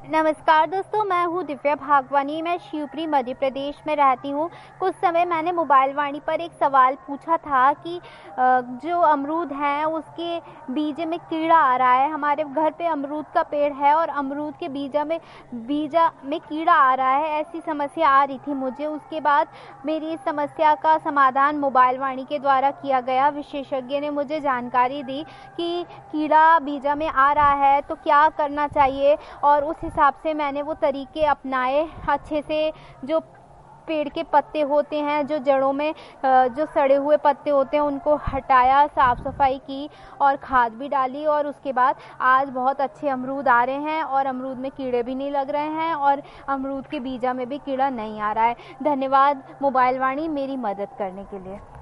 नमस्कार दोस्तों, मैं हूँ दिव्या भागवानी। मैं शिवपुरी मध्य प्रदेश में रहती हूँ। कुछ समय मैंने मोबाइल वाणी पर एक सवाल पूछा था कि जो अमरूद हैं उसके बीज में कीड़ा आ रहा है। हमारे घर पे अमरूद का पेड़ है और अमरूद के बीजा में कीड़ा आ रहा है, ऐसी समस्या आ रही थी मुझे। उसके बाद मेरी इस समस्या का समाधान मोबाइल वाणी के द्वारा किया गया। विशेषज्ञ ने मुझे जानकारी दी कि कीड़ा बीजा में आ रहा है तो क्या करना चाहिए, और उस हिसाब से मैंने वो तरीके अपनाए। अच्छे से जो पेड़ के पत्ते होते हैं, जो जड़ों में जो सड़े हुए पत्ते होते हैं, उनको हटाया, साफ सफाई की और खाद भी डाली। और उसके बाद आज बहुत अच्छे अमरूद आ रहे हैं और अमरूद में कीड़े भी नहीं लग रहे हैं और अमरूद के बीजा में भी कीड़ा नहीं आ रहा है। धन्यवाद मोबाइल वाणी मेरी मदद करने के लिए।